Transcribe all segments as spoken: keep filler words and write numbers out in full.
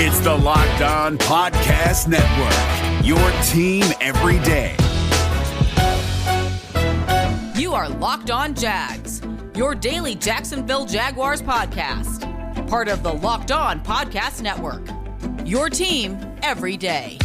It's the Locked On Podcast Network, your team every day. You are Locked On Jags, your daily Jacksonville Jaguars podcast. Part of the Locked On Podcast Network, your team every day.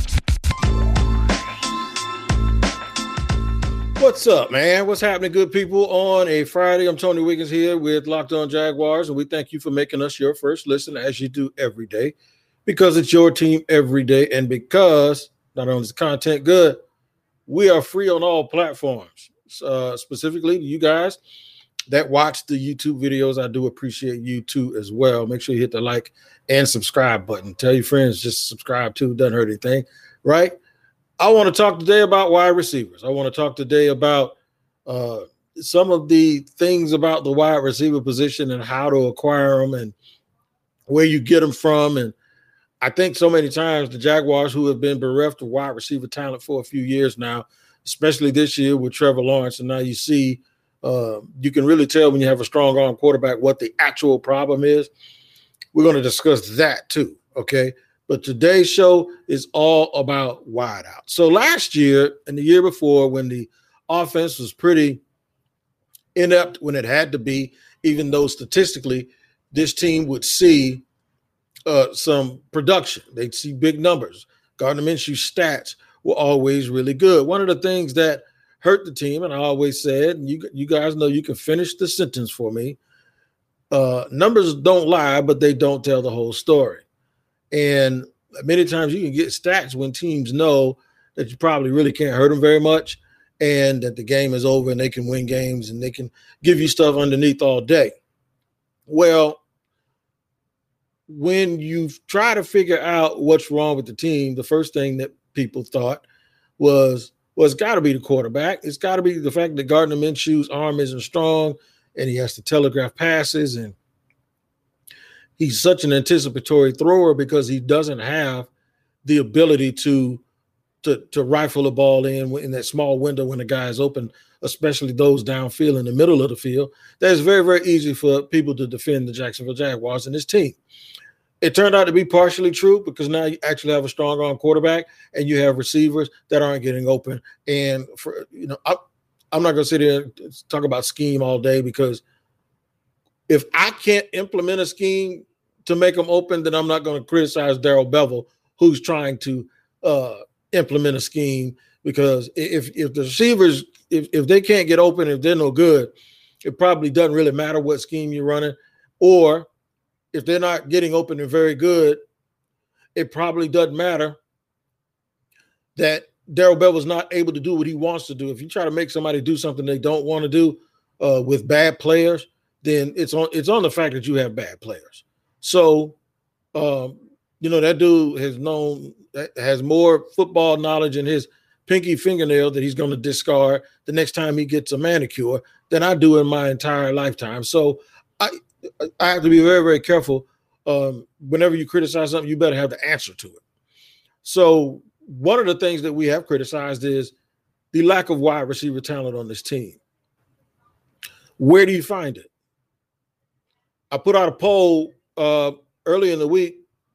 What's up, man? What's happening, good people? On a Friday, I'm Tony Wiggins here with Locked On Jaguars, and we thank you for making us your first listen, as you do every day, because it's your team every day, and because not only is the content good, we are free on all platforms. Uh, specifically, to you guys that watch the YouTube videos, I do appreciate you too as well. Make sure you hit the like and subscribe button. Tell your friends, just subscribe too. Doesn't hurt anything, right? I want to talk today about wide receivers. I want to talk today about uh, some of the things about the wide receiver position and how to acquire them and where you get them from. And I think so many times the Jaguars, who have been bereft of wide receiver talent for a few years now, especially this year with Trevor Lawrence, and now you see uh, you can really tell when you have a strong arm quarterback what the actual problem is. We're going to discuss that too, okay? But today's show is all about wide out. So last year and the year before, when the offense was pretty inept when it had to be, even though statistically this team would see uh, some production. They'd see big numbers. Gardner Minshew's stats were always really good. One of the things that hurt the team, and I always said, and you, you guys know you can finish the sentence for me, uh, numbers don't lie, but they don't tell the whole story. And many times you can get stats when teams know that you probably really can't hurt them very much and that the game is over and they can win games and they can give you stuff underneath all day. Well, when you try to figure out what's wrong with the team, the first thing that people thought was, well, it's got to be the quarterback. It's got to be the fact that Gardner Minshew's arm isn't strong and he has to telegraph passes, and he's such an anticipatory thrower because he doesn't have the ability to, to, to rifle a ball in in that small window when the guy is open, especially those downfield in the middle of the field. That's very, very easy for people to defend the Jacksonville Jaguars and his team. It turned out to be partially true because now you actually have a strong arm quarterback and you have receivers that aren't getting open. And for you know, I, I'm not going to sit here and talk about scheme all day, because if I can't implement a scheme to make them open, then I'm not going to criticize Darrell Bevell, who's trying to uh, implement a scheme, because if if the receivers, if, if they can't get open, if they're no good, it probably doesn't really matter what scheme you're running. Or if they're not getting open and very good, it probably doesn't matter that Darrell Bevell's not able to do what he wants to do. If you try to make somebody do something they don't want to do uh, with bad players, then it's on it's on the fact that you have bad players. So, um, you know, that dude has known has more football knowledge in his pinky fingernail that he's going to discard the next time he gets a manicure than I do in my entire lifetime. So I I have to be very, very careful. Um, whenever you criticize something, you better have the answer to it. So one of the things that we have criticized is the lack of wide receiver talent on this team. Where do you find it? I put out a poll uh, early in the week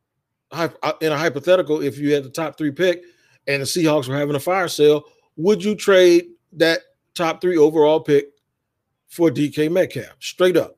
in a hypothetical. If you had the top three pick and the Seahawks were having a fire sale, would you trade that top three overall pick for D K Metcalf? Straight up.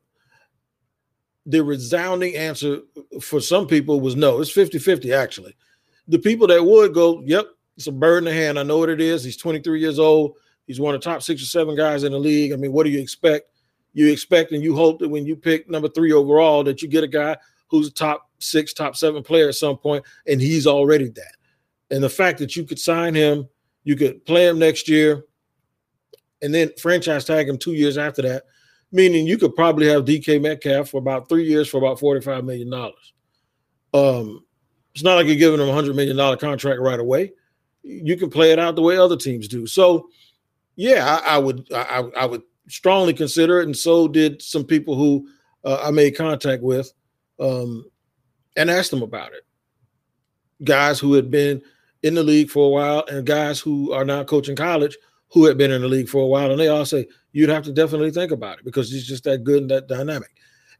The resounding answer for some people was no. It's fifty-fifty, actually. The people that would go, yep, it's a bird in the hand. I know what it is. He's twenty-three years old. He's one of the top six or seven guys in the league. I mean, what do you expect? You expect and you hope that when you pick number three overall that you get a guy who's a top six, top seven player at some point, and he's already that. And the fact that you could sign him, you could play him next year, and then franchise tag him two years after that, meaning you could probably have D K Metcalf for about three years for about forty-five million dollars. Um, it's not like you're giving him a one hundred million dollars contract right away. You can play it out the way other teams do. So, yeah, I, I would I, I would strongly consider it, and so did some people who uh, I made contact with um, and asked them about it. Guys who had been in the league for a while and guys who are now coaching college who had been in the league for a while, and they all say, you'd have to definitely think about it because he's just that good and that dynamic.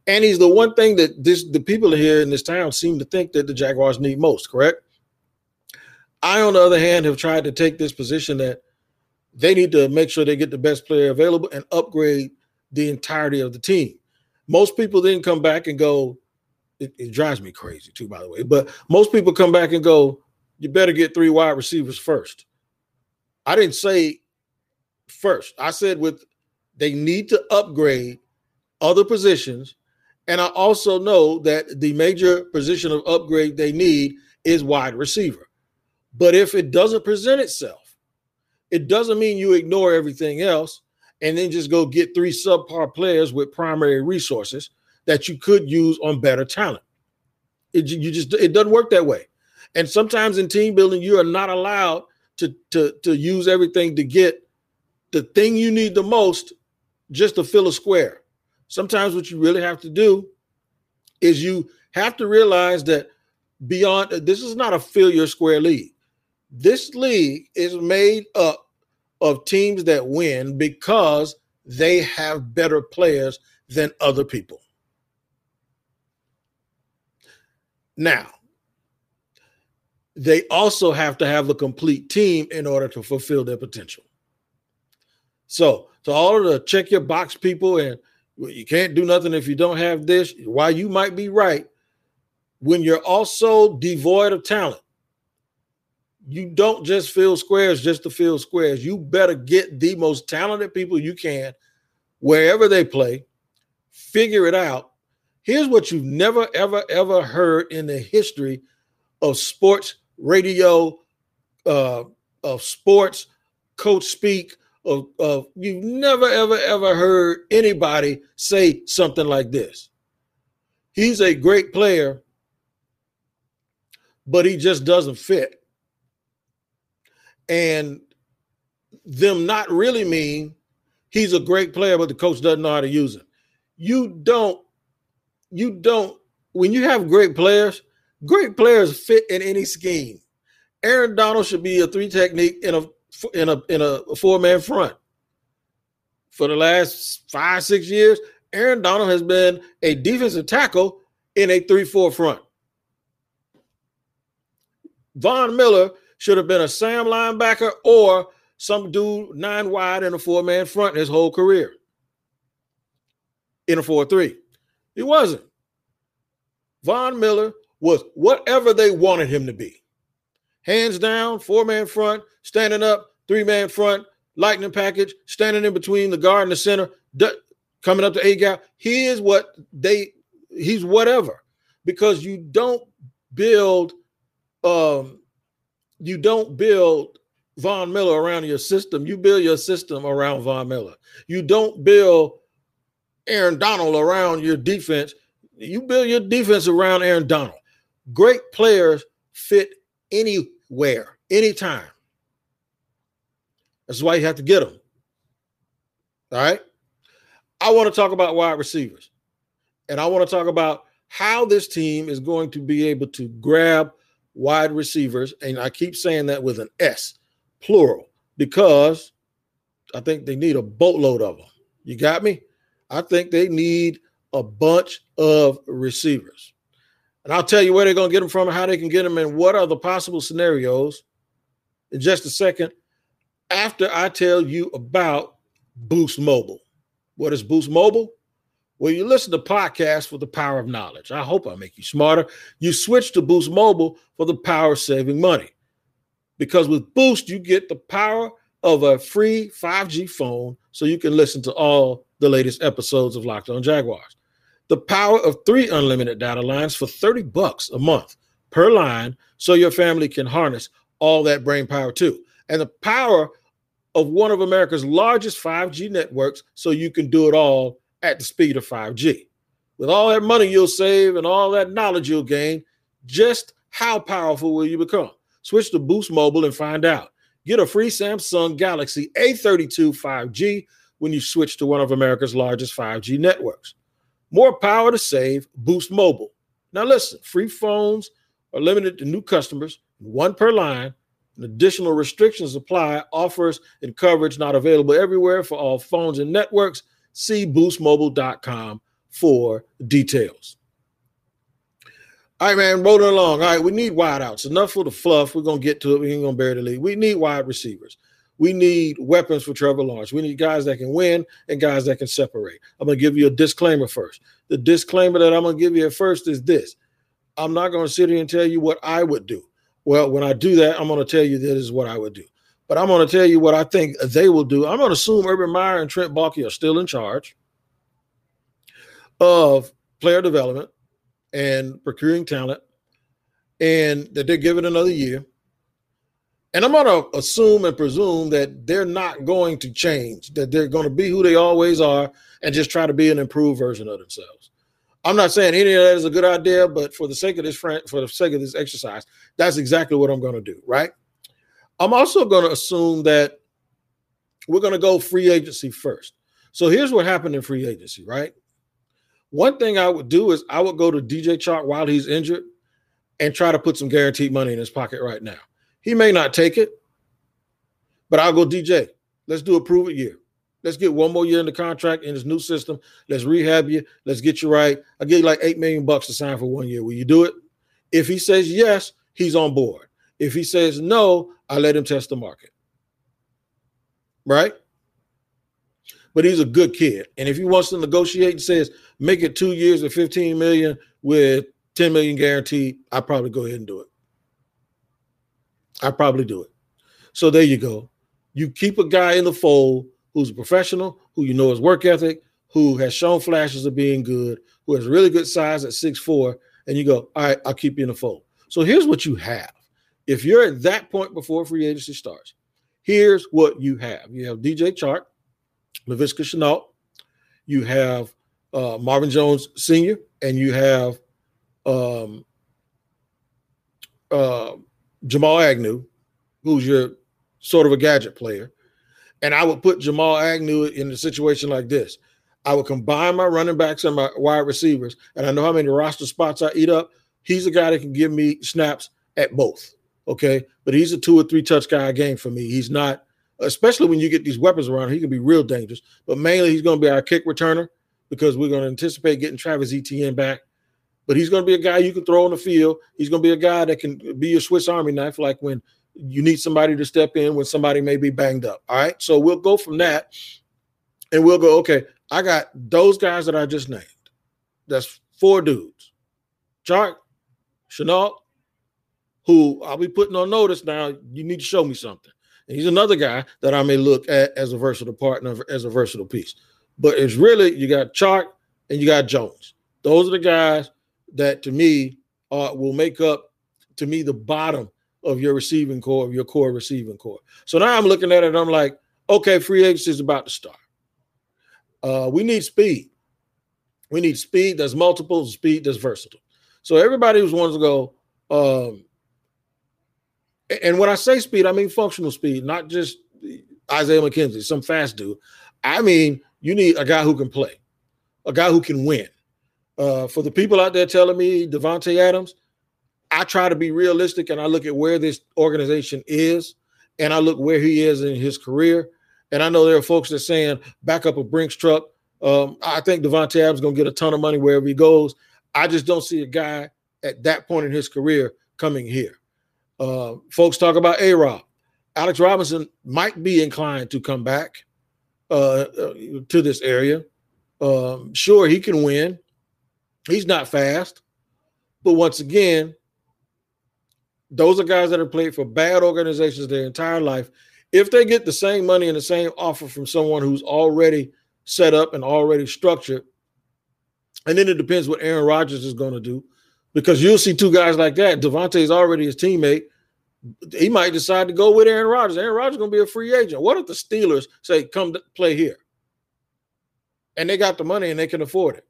And he's the one thing that this the people here in this town seem to think that the Jaguars need most, correct? I, on the other hand, have tried to take this position that they need to make sure they get the best player available and upgrade the entirety of the team. Most people then come back and go, it, it drives me crazy too, by the way, but most people come back and go, you better get three wide receivers first. I didn't say first. I said with they need to upgrade other positions. And I also know that the major position of upgrade they need is wide receiver. But if it doesn't present itself, it doesn't mean you ignore everything else and then just go get three subpar players with primary resources that you could use on better talent. It, you just, it doesn't work that way. And sometimes in team building, you are not allowed to, to, to use everything to get the thing you need the most just to fill a square. Sometimes what you really have to do is you have to realize that beyond, this is not a fill your square league. This league is made up of teams that win because they have better players than other people. Now, they also have to have a complete team in order to fulfill their potential. So, to all of the check your box people and well, you can't do nothing if you don't have this, while you might be right, when you're also devoid of talent, you don't just fill squares just to fill squares. You better get the most talented people you can wherever they play, figure it out. Here's what you've never, ever, ever heard in the history of sports radio, uh, of sports coach speak, of, of you've never, ever, ever heard anybody say something like this. He's a great player, but he just doesn't fit. And them not really mean he's a great player, but the coach doesn't know how to use him. You don't, you don't, when you have great players, great players fit in any scheme. Aaron Donald should be a three technique in a in a in a four-man front. For the last five, six years, Aaron Donald has been a defensive tackle in a three four front. Von Miller should have been a Sam linebacker or some dude nine wide in a four-man front his whole career. In a four three. He wasn't. Von Miller was whatever they wanted him to be. Hands down, four-man front, standing up, three-man front, lightning package, standing in between the guard and the center, coming up to A-gap. He is what they, he's whatever. Because you don't build, um, you don't build Von Miller around your system. You build your system around Von Miller. You don't build Aaron Donald around your defense. You build your defense around Aaron Donald. Great players fit anywhere, anytime. That's why you have to get them. All right? I want to talk about wide receivers. And I want to talk about how this team is going to be able to grab wide receivers. And I keep saying that with an S, plural, because I think they need a boatload of them. You got me? I think they need a bunch of receivers. And I'll tell you where they're going to get them from and how they can get them and what are the possible scenarios in just a second after I tell you about Boost Mobile. What is Boost Mobile? Well, you listen to podcasts for the power of knowledge. I hope I make you smarter. You switch to Boost Mobile for the power of saving money. Because with Boost, you get the power of a free five G phone so you can listen to all the latest episodes of Locked On Jaguars. The power of three unlimited data lines for thirty bucks a month per line so your family can harness all that brain power too. And the power of one of America's largest five G networks so you can do it all at the speed of five G. With all that money you'll save and all that knowledge you'll gain, just how powerful will you become? Switch to Boost Mobile and find out. Get a free Samsung Galaxy A thirty-two five G when you switch to one of America's largest five G networks. More power to save, Boost Mobile. Now listen, free phones are limited to new customers, one per line, and additional restrictions apply. Offers and coverage not available everywhere for all phones and networks. See boostmobile.com for details. All right, man, rolling along. All right, we need wideouts. Enough for the fluff. We're going to get to it. We ain't going to bury the lead. We need wide receivers. We need weapons for Trevor Lawrence. We need guys that can win and guys that can separate. I'm going to give you a disclaimer first. The disclaimer that I'm going to give you at first is this. I'm not going to sit here and tell you what I would do. Well, when I do that, I'm going to tell you this is what I would do. But I'm going to tell you what I think they will do. I'm going to assume Urban Meyer and Trent Baalke are still in charge of player development and procuring talent, and that they're given another year. And I'm going to assume and presume that they're not going to change, that they're going to be who they always are and just try to be an improved version of themselves. I'm not saying any of that is a good idea, but for the sake of this friend, for the sake of this exercise, that's exactly what I'm going to do, right? I'm also going to assume that we're going to go free agency first. So here's what happened in free agency, right? One thing I would do is I would go to D J Chark while he's injured and try to put some guaranteed money in his pocket right now. He may not take it, but I'll go, D J, let's do a prove it year. Let's get one more year in the contract in this new system. Let's rehab you. Let's get you right. I'll give you like eight million bucks to sign for one year. Will you do it? If he says yes, he's on board. If he says no, I let him test the market. Right? But he's a good kid. And if he wants to negotiate and says, make it two years at fifteen million dollars with ten million dollars guaranteed, I'd probably go ahead and do it. I'd probably do it. So there you go. You keep a guy in the fold who's a professional, who you know his work ethic, who has shown flashes of being good, who has really good size at six foot four, and you go, all right, I'll keep you in the fold. So here's what you have. If you're at that point before free agency starts, here's what you have. You have D J Chark, Laviska Shenault, you have uh, Marvin Jones Senior, and you have um, uh, Jamal Agnew, who's your sort of a gadget player. And I would put Jamal Agnew in a situation like this. I would combine my running backs and my wide receivers, and I know how many roster spots I eat up. He's a guy that can give me snaps at both, okay? But he's a two or three touch guy a game for me. He's not, especially when you get these weapons around, he can be real dangerous. But mainly he's going to be our kick returner because we're going to anticipate getting Travis Etienne back. But he's going to be a guy you can throw on the field. He's going to be a guy that can be your Swiss Army knife, like when you need somebody to step in when somebody may be banged up. All right. So we'll go from that and we'll go, okay, I got those guys that I just named. That's four dudes. Chark, Shenault, who I'll be putting on notice now, you need to show me something. And he's another guy that I may look at as a versatile partner, as a versatile piece. But it's really, you got Chark and you got Jones. Those are the guys that to me uh, will make up, to me, the bottom of your receiving core, of your core receiving core. So now I'm looking at it and I'm like, okay, free agency is about to start. Uh, we need speed. We need speed that's multiple, speed that's versatile. So everybody who wants to go, um, and when I say speed, I mean functional speed, not just Isaiah McKenzie, some fast dude. I mean, you need a guy who can play, a guy who can win. Uh, for the people out there telling me Davante Adams, I try to be realistic and I look at where this organization is and I look where he is in his career. And I know there are folks that are saying back up a Brinks truck. Um, I think Davante Adams is going to get a ton of money wherever he goes. I just don't see a guy at that point in his career coming here. Uh, folks talk about A-Rob. Alex Robinson might be inclined to come back uh, uh, to this area. Um, sure, he can win. He's not fast. But once again, those are guys that have played for bad organizations their entire life. If they get the same money and the same offer from someone who's already set up and already structured, and then it depends what Aaron Rodgers is going to do, because you'll see two guys like that. Davante is already his teammate. He might decide to go with Aaron Rodgers. Aaron Rodgers is going to be a free agent. What if the Steelers say, come to play here? And they got the money and they can afford it.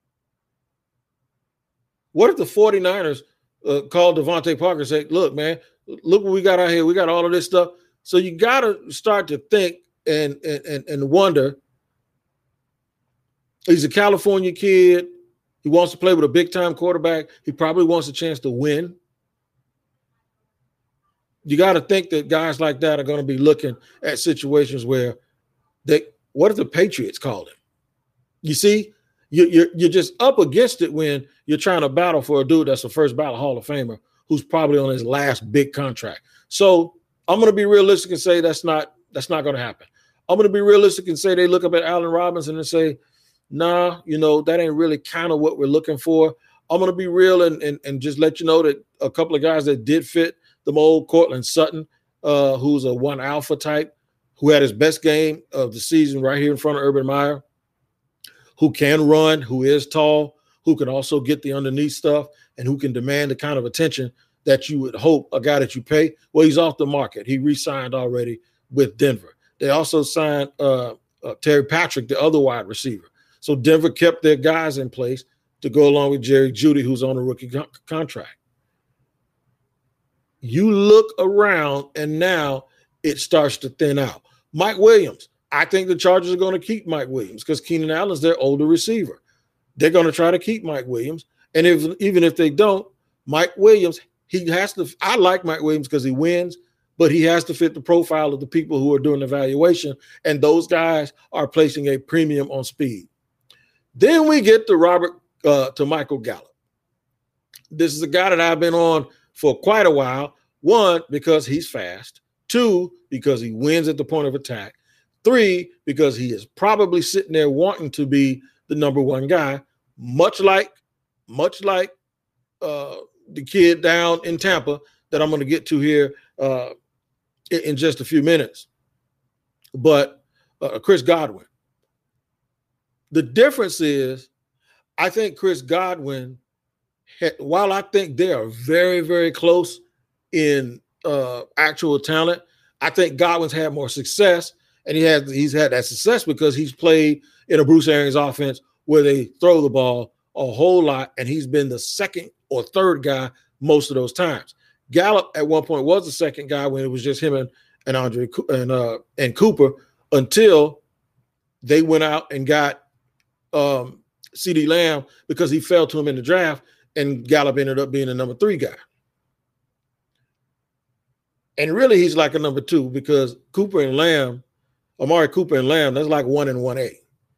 What if the 49ers uh, call Devontae Parker and say, look, man, look what we got out here. We got all of this stuff. So you got to start to think and, and, and wonder. He's a California kid. He wants to play with a big-time quarterback. He probably wants a chance to win. You got to think that guys like that are going to be looking at situations where they, what if the Patriots called him? You see, you, you're, you're just up against it when you're trying to battle for a dude that's a first ballot Hall of Famer who's probably on his last big contract. So I'm going to be realistic and say that's not that's not going to happen. I'm going to be realistic and say they look up at Allen Robinson and say, nah, you know, that ain't really kind of what we're looking for. I'm going to be real and, and, and just let you know that a couple of guys that did fit the mold, Cortland Sutton, uh, who's a one alpha type, who had his best game of the season right here in front of Urban Meyer, who can run, who is tall, who can also get the underneath stuff, and who can demand the kind of attention that you would hope a guy that you pay. Well, he's off the market. He re-signed already with Denver. They also signed uh, uh, Terry Patrick, the other wide receiver. So Denver kept their guys in place to go along with Jerry Jeudy, who's on a rookie co- contract. You look around, and now it starts to thin out. Mike Williams, I think the Chargers are going to keep Mike Williams because Keenan Allen's their older receiver. They're going to try to keep Mike Williams. And if even if they don't, Mike Williams, he has to – I like Mike Williams because he wins, but he has to fit the profile of the people who are doing the evaluation, and those guys are placing a premium on speed. Then we get to Robert uh, – to Michael Gallup. This is a guy that I've been on for quite a while. One, because he's fast. Two, because he wins at the point of attack. Three, because he is probably sitting there wanting to be the number one guy, much like, much like uh, the kid down in Tampa that I'm going to get to here uh, in, in just a few minutes. But uh, Chris Godwin. The difference is, I think Chris Godwin, had, while I think they are very, very close in uh, actual talent, I think Godwin's had more success, and he has he's had that success because he's played in a Bruce Arians offense where they throw the ball a whole lot, and he's been the second or third guy most of those times. Gallup at one point was the second guy when it was just him and, and Andre and uh, and Cooper until they went out and got um, CeeDee Lamb because he fell to him in the draft, and Gallup ended up being the number three guy. And really, he's like a number two because Cooper and Lamb, Amari Cooper and Lamb, that's like one and one A.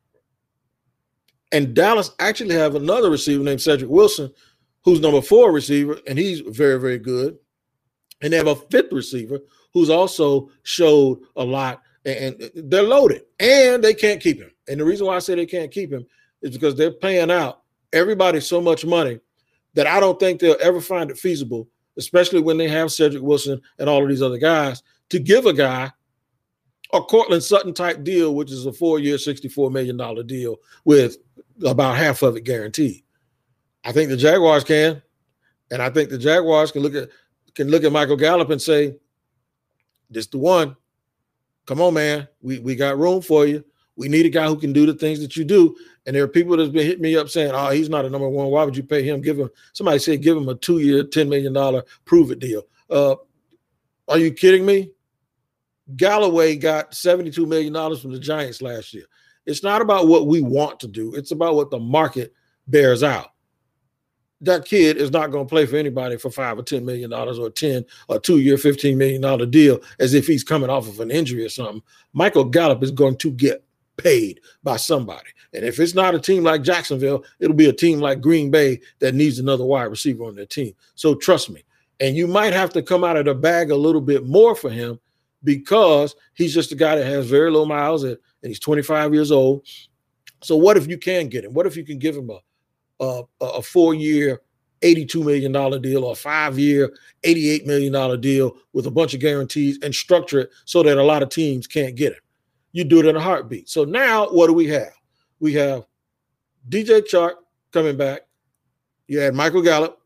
And Dallas actually have another receiver named Cedric Wilson, who's number four receiver, and he's very, very good. And they have a fifth receiver who's also showed a lot, and they're loaded, and they can't keep him. And the reason why I say they can't keep him is because they're paying out everybody so much money that I don't think they'll ever find it feasible, especially when they have Cedric Wilson and all of these other guys, to give a guy a Cortland Sutton type deal, which is a four-year, sixty-four million dollars deal with about half of it guaranteed. I think the Jaguars can, and I think the Jaguars can look at can look at Michael Gallup and say, this the one. Come on, man. We, we got room for you. We need a guy who can do the things that you do. And there are people that's been hitting me up saying, oh, he's not a number one. Why would you pay him? Give him – somebody said give him a two-year, ten million dollars prove-it deal. Uh, are you kidding me? Galloway got seventy-two million dollars from the Giants last year. It's not about what we want to do. It's about what the market bears out. That kid is not going to play for anybody for five or ten million dollars or ten or two-year, fifteen million dollars deal as if he's coming off of an injury or something. Michael Gallup is going to get paid by somebody. And if it's not a team like Jacksonville, it'll be a team like Green Bay that needs another wide receiver on their team. So trust me. And you might have to come out of the bag a little bit more for him because he's just a guy that has very low miles and he's twenty-five years old. So what if you can get him? What if you can give him a a, a four-year, eighty-two million dollars deal or a five-year, eighty-eight million dollars deal with a bunch of guarantees and structure it so that a lot of teams can't get him? You do it in a heartbeat. So now what do we have? We have D J Chark coming back. You had Michael Gallup.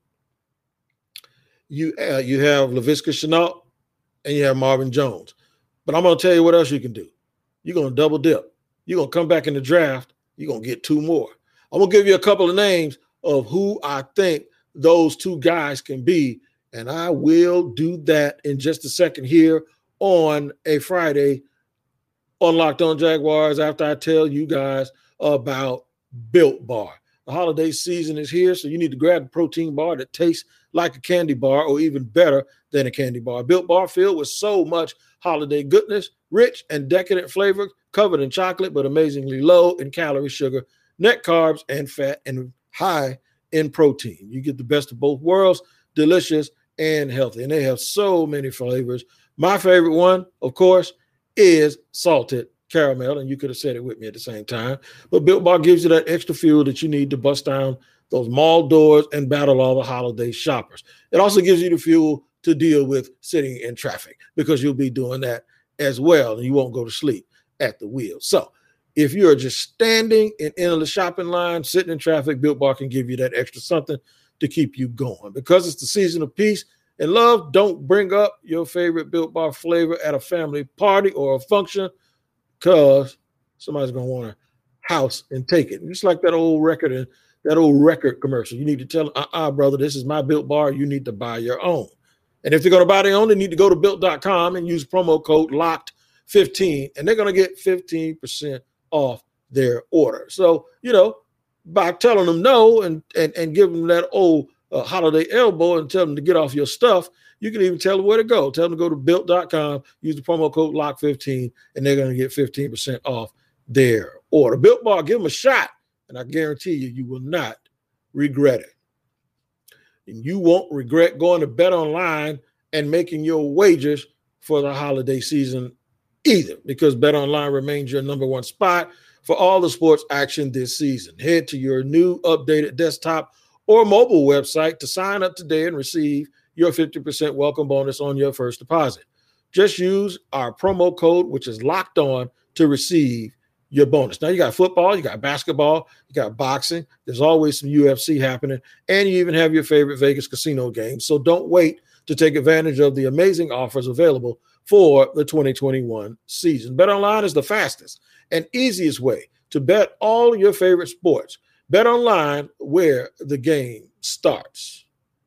You, uh, you have Laviska Shenault, and you have Marvin Jones. But I'm going to tell you what else you can do. You're going to double dip. You're going to come back in the draft. You're going to get two more. I'm going to give you a couple of names of who I think those two guys can be, and I will do that in just a second here on a Friday on Locked On Jaguars after I tell you guys about Built Bar. The holiday season is here, so you need to grab a protein bar that tastes like a candy bar or even better than a candy bar. Built Bar filled with so much holiday goodness, rich and decadent flavor, covered in chocolate but amazingly low in calorie, sugar, net carbs and fat, and high in protein. You get the best of both worlds, delicious and healthy. And they have so many flavors. My favorite one, of course, is salted caramel, and you could have said it with me at the same time. But Built Bar gives you that extra fuel that you need to bust down those mall doors and battle all the holiday shoppers. It also gives you the fuel to deal with sitting in traffic, because you'll be doing that as well, and you won't go to sleep at the wheel. So if you're just standing in endless shopping line, sitting in traffic, Built Bar can give you that extra something to keep you going. Because it's the season of peace and love, don't bring up your favorite Built Bar flavor at a family party or a function, because somebody's going to want to house and take it. Just like that old record and that old record commercial. You need to tell them, uh-uh, brother, this is my Built Bar. You need to buy your own. And if they're going to buy their own, they need to go to built dot com and use promo code locked fifteen, and they're going to get fifteen percent off their order. So, you know, by telling them no and and, and giving them that old uh, holiday elbow and tell them to get off your stuff, you can even tell them where to go. Tell them to go to built dot com, use the promo code lock fifteen, and they're going to get fifteen percent off their order. Built Bar, give them a shot, and I guarantee you, you will not regret it. And you won't regret going to BetOnline and making your wagers for the holiday season either, because BetOnline remains your number one spot for all the sports action this season. Head to your new updated desktop or mobile website to sign up today and receive your fifty percent welcome bonus on your first deposit. Just use our promo code, which is locked on, to receive your bonus. Now you got football, you got basketball, you got boxing. There's always some U F C happening, and you even have your favorite Vegas casino games. So don't wait to take advantage of the amazing offers available for the twenty twenty-one season. BetOnline is the fastest and easiest way to bet all your favorite sports. BetOnline, where the game starts.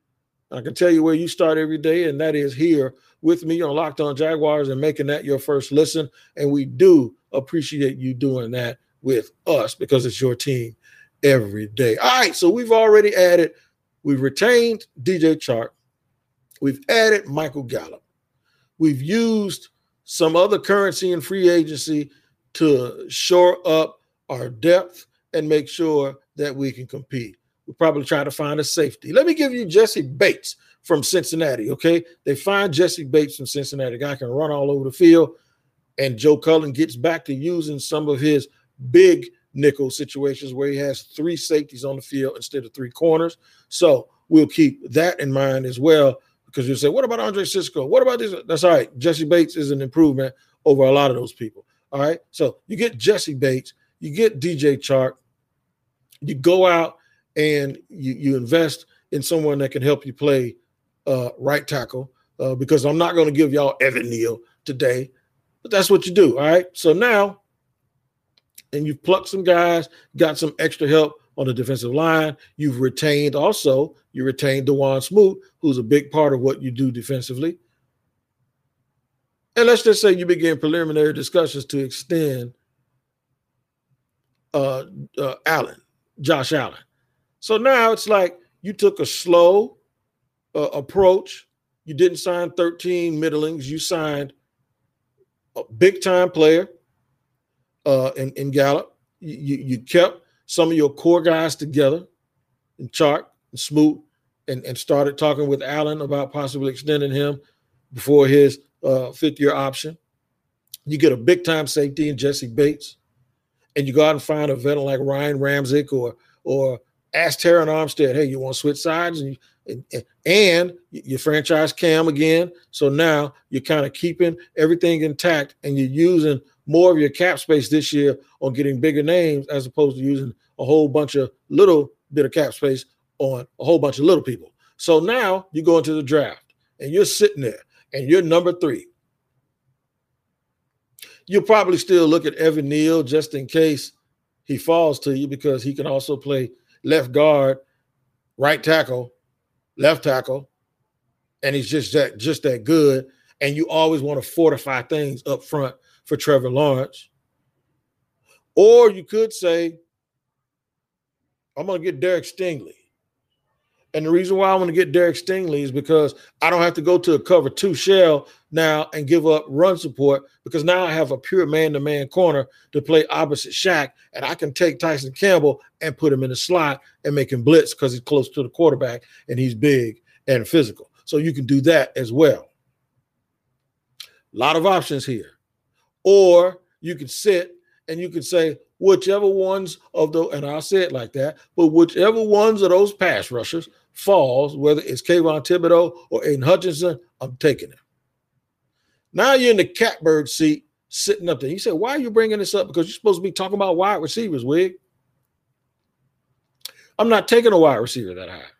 I can tell you where you start every day, and that is here with me on Locked On Jaguars and making that your first listen. And we do appreciate you doing that with us, because it's your team every day. All right, so we've already added, we've retained D J Chark. We've added Michael Gallup. We've used some other currency in free agency to shore up our depth and make sure that we can compete. We'll probably try to find a safety. Let me give you Jesse Bates from Cincinnati, okay? They find Jesse Bates from Cincinnati. Guy can run all over the field, and Joe Cullen gets back to using some of his big nickel situations where he has three safeties on the field instead of three corners. So we'll keep that in mind as well, because you'll say, what about Andre Cisco? What about this? That's all right. Jesse Bates is an improvement over a lot of those people, all right? So you get Jesse Bates, you get D J Chark, you go out and you, you invest in someone that can help you play uh, right tackle, uh, because I'm not going to give y'all Evan Neal today, but that's what you do, all right? So now, and you've plucked some guys, got some extra help on the defensive line. You've retained also, you retained DeJuan Smoot, who's a big part of what you do defensively. And let's just say you begin preliminary discussions to extend uh, uh, Allen, Josh Allen. So now it's like you took a slow uh, approach. You didn't sign thirteen middlings. You signed a big-time player uh, in, in Gallup. You, you, you kept some of your core guys together in Chark and Smoot, and, and started talking with Allen about possibly extending him before his uh, fifth-year option. You get a big-time safety in Jesse Bates, and you go out and find a veteran like Ryan Ramczyk or or ask Terron Armstead, hey, you want to switch sides? And, you, and, and you franchise Cam again. So now you're kind of keeping everything intact, and you're using more of your cap space this year on getting bigger names as opposed to using a whole bunch of little bit of cap space on a whole bunch of little people. So now you go into the draft, and you're sitting there, and you're number three. You'll probably still look at Evan Neal just in case he falls to you, because he can also play left guard, right tackle, left tackle, and he's just that just that good. And you always want to fortify things up front for Trevor Lawrence. Or you could say, I'm going to get Derek Stingley. And the reason why I want to get Derek Stingley is because I don't have to go to a cover two shell now and give up run support, because now I have a pure man-to-man corner to play opposite Shaq, and I can take Tyson Campbell and put him in the slot and make him blitz because he's close to the quarterback and he's big and physical. So you can do that as well. A lot of options here. Or you can sit and you can say, whichever ones of the, and I'll say it like that, but whichever ones of those pass rushers falls, whether it's Kayvon Thibodeau or Aiden Hutchinson, I'm taking it. Now you're in the catbird seat sitting up there. You say, why are you bringing this up? Because you're supposed to be talking about wide receivers, Wig. I'm not taking a wide receiver that high.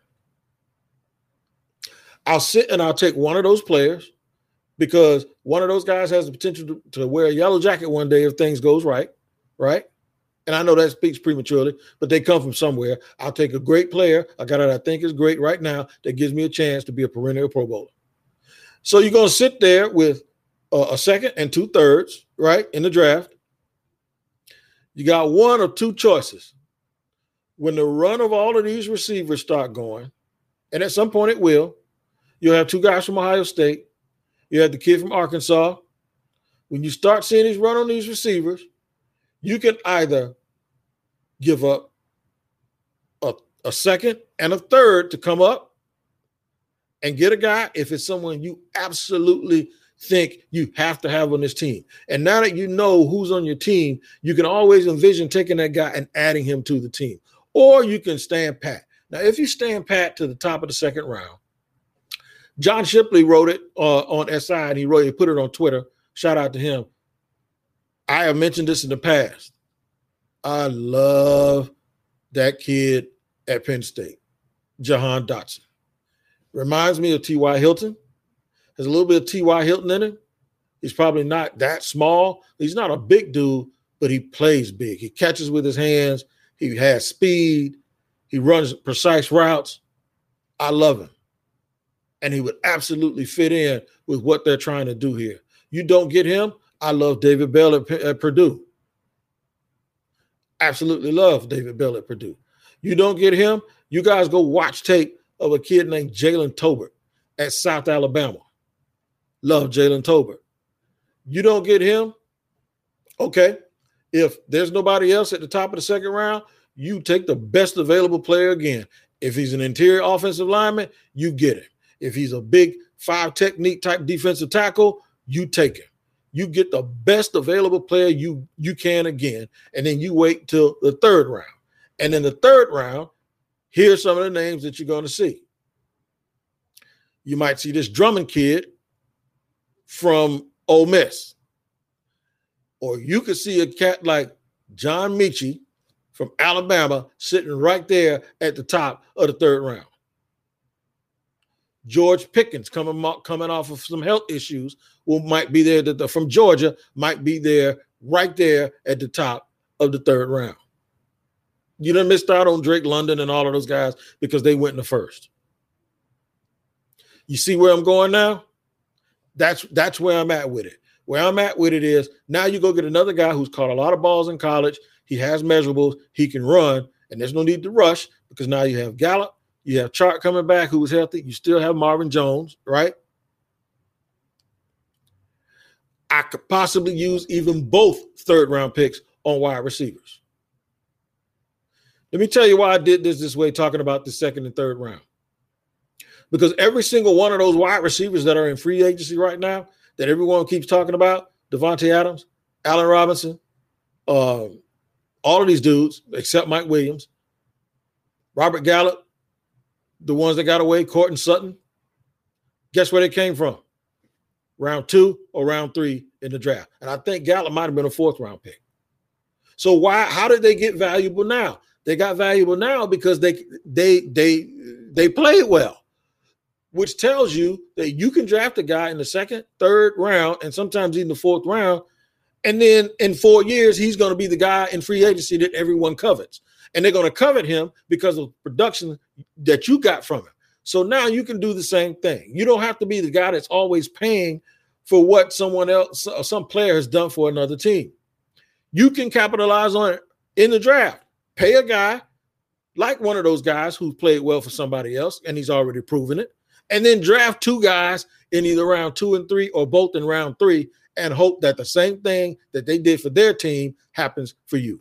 I'll sit and I'll take one of those players because one of those guys has the potential to, to wear a yellow jacket one day if things goes right, right? And I know that speaks prematurely, but they come from somewhere. I'll take a great player, a guy that I think is great right now, that gives me a chance to be a perennial Pro Bowler. So you're going to sit there with uh, a second and two thirds, right, in the draft. You got one or two choices. When the run of all of these receivers start going, and at some point it will, you'll have two guys from Ohio State. You have the kid from Arkansas. When you start seeing these run on these receivers, you can either give up a, a second and a third to come up and get a guy if it's someone you absolutely think you have to have on this team. And now that you know who's on your team, you can always envision taking that guy and adding him to the team. Or you can stand pat. Now, if you stand pat to the top of the second round, John Shipley wrote it uh, on S I, and he wrote it, put it on Twitter. Shout out to him. I have mentioned this in the past. I love that kid at Penn State, Jahan Dotson. Reminds me of T Y. Hilton. Has a little bit of T Y. Hilton in him. He's probably not that small. He's not a big dude, but he plays big. He catches with his hands. He has speed. He runs precise routes. I love him. And he would absolutely fit in with what they're trying to do here. You don't get him, I love David Bell at, at Purdue. Absolutely love David Bell at Purdue. You don't get him, you guys go watch tape of a kid named Jalen Tolbert at South Alabama. Love Jalen Tolbert. You don't get him, okay. If there's nobody else at the top of the second round, you take the best available player again. If he's an interior offensive lineman, you get him. If he's a big five technique type defensive tackle, you take him. You get the best available player you, you can again, and then you wait till the third round. And in the third round, here's some of the names that you're going to see. You might see this Drummond kid from Ole Miss. Or you could see a cat like John Mechie from Alabama sitting right there at the top of the third round. George Pickens coming, coming off of some health issues will might be there the, from Georgia, might be there right there at the top of the third round. You done missed out on Drake London and all of those guys because they went in the first. You see where I'm going now? That's that's where I'm at with it. Where I'm at with it is now you go get another guy who's caught a lot of balls in college. He has measurables. He can run, and there's no need to rush because now you have Gallup. You have Chark coming back who was healthy. You still have Marvin Jones, right? I could possibly use even both third-round picks on wide receivers. Let me tell you why I did this this way, talking about the second and third round. Because every single one of those wide receivers that are in free agency right now, that everyone keeps talking about, Devontae Adams, Allen Robinson, um, all of these dudes, except Mike Williams, Robert Gallup, the ones that got away, Courtland Sutton, guess where they came from? Round two or round three in the draft. And I think Gallup might have been a fourth round pick. So why? How did they get valuable now? They got valuable now because they they they they played well, which tells you that you can draft a guy in the second, third round, and sometimes even the fourth round, and then in four years he's going to be the guy in free agency that everyone covets. And they're going to covet him because of production that you got from him. So now you can do the same thing. You don't have to be the guy that's always paying for what someone else, some player has done for another team. You can capitalize on it in the draft. Pay a guy like one of those guys who played well for somebody else, and he's already proven it, and then draft two guys in either round two and three or both in round three and hope that the same thing that they did for their team happens for you.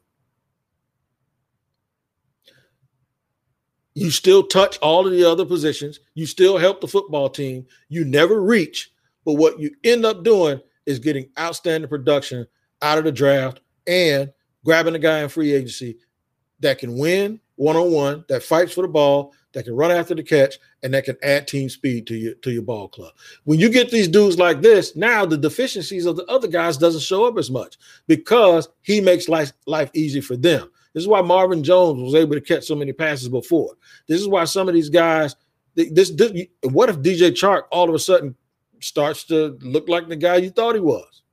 You still touch all of the other positions. You still help the football team. You never reach, but what you end up doing is getting outstanding production out of the draft and grabbing a guy in free agency that can win one-on-one, that fights for the ball, that can run after the catch, and that can add team speed to your to your ball club. When you get these dudes like this, now the deficiencies of the other guys doesn't show up as much because he makes life, life easy for them. This is why Marvin Jones was able to catch so many passes before. This is why some of these guys, this, this what if D J Chark all of a sudden starts to look like the guy you thought he was?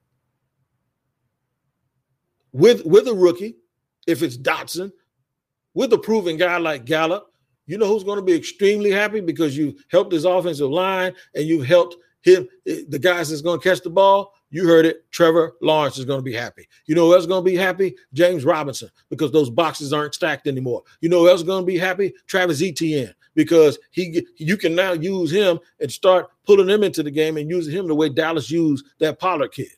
With, with a rookie, if it's Dotson, with a proven guy like Gallup, you know who's going to be extremely happy because you helped his offensive line and you've helped him, the guys that's going to catch the ball. You heard it. Trevor Lawrence is going to be happy. You know who else is going to be happy? James Robinson, because those boxes aren't stacked anymore. You know who else is going to be happy? Travis Etienne, because he you can now use him and start pulling him into the game and using him the way Dallas used that Pollard kid.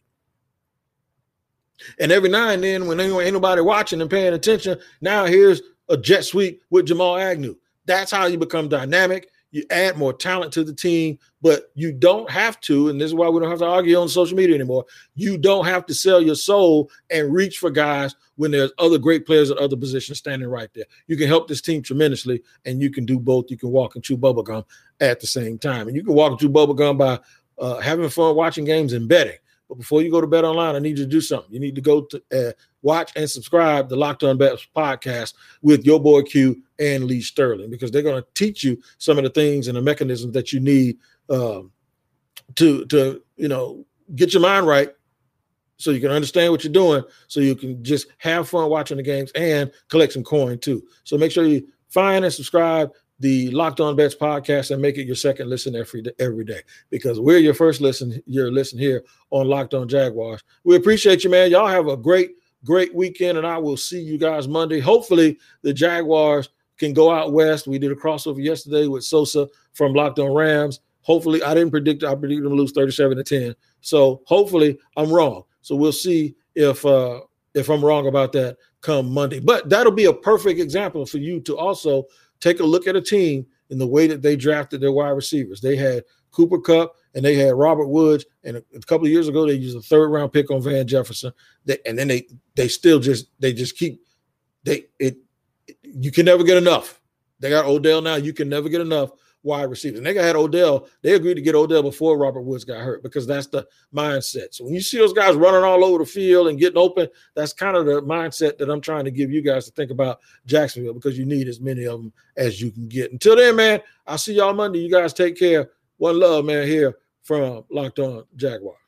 And every now and then when ain't nobody watching and paying attention, now here's a jet sweep with Jamal Agnew. That's how you become dynamic. You add more talent to the team, but you don't have to, and this is why we don't have to argue on social media anymore. You don't have to sell your soul and reach for guys when there's other great players at other positions standing right there. You can help this team tremendously, and you can do both. You can walk and chew bubblegum at the same time. And you can walk and chew bubblegum by uh, having fun watching games and betting. But before you go to Bet Online, I need you to do something. You need to go to uh, watch and subscribe to Locked On Bets podcast with your boy Q and Lee Sterling, because they're going to teach you some of the things and the mechanisms that you need um, to, to, you know, get your mind right so you can understand what you're doing, so you can just have fun watching the games and collect some coin too. So make sure you find and subscribe the Locked On Bets podcast and make it your second listen every every day, because we're your first listen, your listen here on Locked On Jaguars. We appreciate you, man. Y'all have a great, great weekend, and I will see you guys Monday. Hopefully the Jaguars can go out west. We did a crossover yesterday with Sosa from Locked On Rams. Hopefully, I didn't predict, I predicted them to lose thirty-seven to ten. So hopefully I'm wrong. So we'll see if uh, if I'm wrong about that come Monday. But that'll be a perfect example for you to also take a look at a team in the way that they drafted their wide receivers. They had Cooper Kupp and they had Robert Woods, and a, a couple of years ago they used a third round pick on Van Jefferson. They, and then they they still just they just keep they it. You can never get enough. They got Odell now. You can never get enough wide receivers. And they had Odell. They agreed to get Odell before Robert Woods got hurt, because that's the mindset. So when you see those guys running all over the field and getting open, that's kind of the mindset that I'm trying to give you guys to think about Jacksonville, because you need as many of them as you can get. Until then, man, I'll see y'all Monday. You guys take care. One love, man, here from Locked On Jaguars.